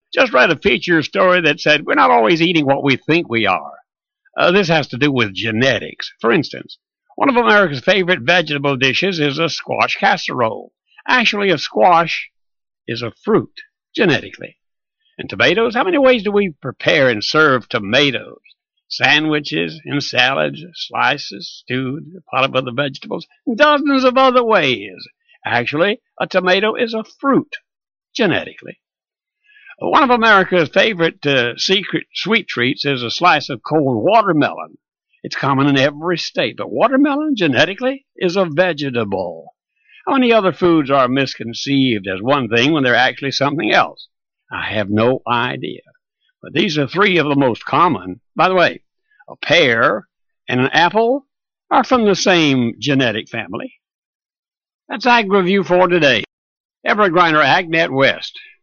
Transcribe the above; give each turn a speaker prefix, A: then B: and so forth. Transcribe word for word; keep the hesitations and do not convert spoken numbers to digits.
A: Just read a feature story that said we're not always eating what we think we are. Uh, this has to do with genetics. For instance, one of America's favorite vegetable dishes is a squash casserole. Actually, a squash is a fruit, genetically. And tomatoes? How many ways do we prepare and serve tomatoes? Sandwiches, in salads, slices, stewed, pot of other vegetables, dozens of other ways. Actually, a tomato is a fruit, genetically. One of America's favorite uh, secret sweet treats is a slice of cold watermelon. It's common in every state, but watermelon, genetically, is a vegetable. How many other foods are misconceived as one thing when they're actually something else? I have no idea. But these are three of the most common. By the way, a pear and an apple are from the same genetic family. That's Ag Review for today. Everett Griner, AgNet West.